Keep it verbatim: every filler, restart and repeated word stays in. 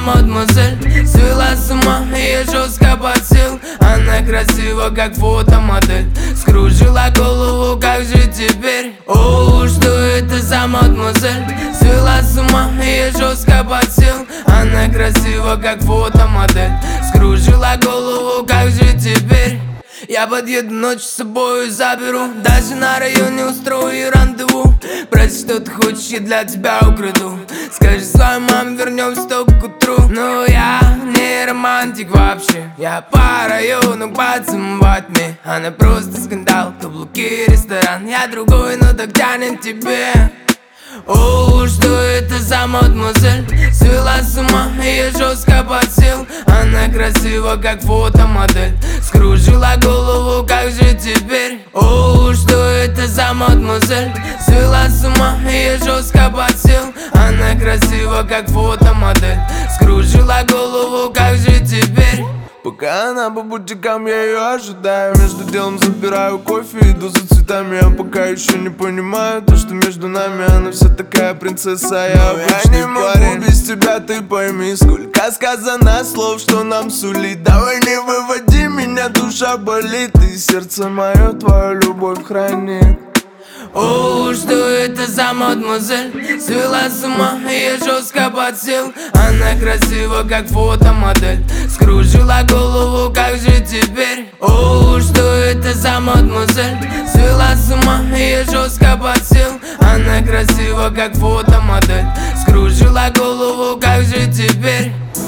мадемуазель свела с ума, я жестко подсел. Она красива, как фотомодель, скружила голову, как же теперь? О, что это за мадемуазель свела с ума, я жестко подсел. Она красива, как фотомодель, скружила голову, как же теперь? Я подъеду ночью, с собой заберу, даже на районе устрою рандеву. Прости, что ты хочешь, я для тебя украду. Скажи своей маме, вернемся только к утру. Но я не романтик вообще, я по району поцеловать мне. Она просто скандал, каблуки, ресторан. Я другой, но так тянет тебе. О, что это за мадемуазель свела с ума, я жестко подсел. Она красива, как фотомодель, скружила голову, как же теперь? О, что это за мадемуазель свела с ума, я жестко подсел. Она красива, как фотомодель, скружила голову, как же теперь? Пока она по бутикам, я ее ожидаю. Между делом забираю кофе, иду за цветами. Я пока еще не понимаю то, что между нами она вся такая принцесса, я обычный я не парень. Могу без тебя, ты пойми, сколько сказано слов, что нам сулит. Давай не выводи меня, душа болит, и сердце мое твою любовь хранит. О, что это за мадемуазель свела с ума, я жестко подсел. Она красива, как фотомодель, скружила голову, как же теперь? О, что это за мадемуазель свела с ума, я жестко подсел. Она красива, как фотомодель, скружила голову, как же теперь?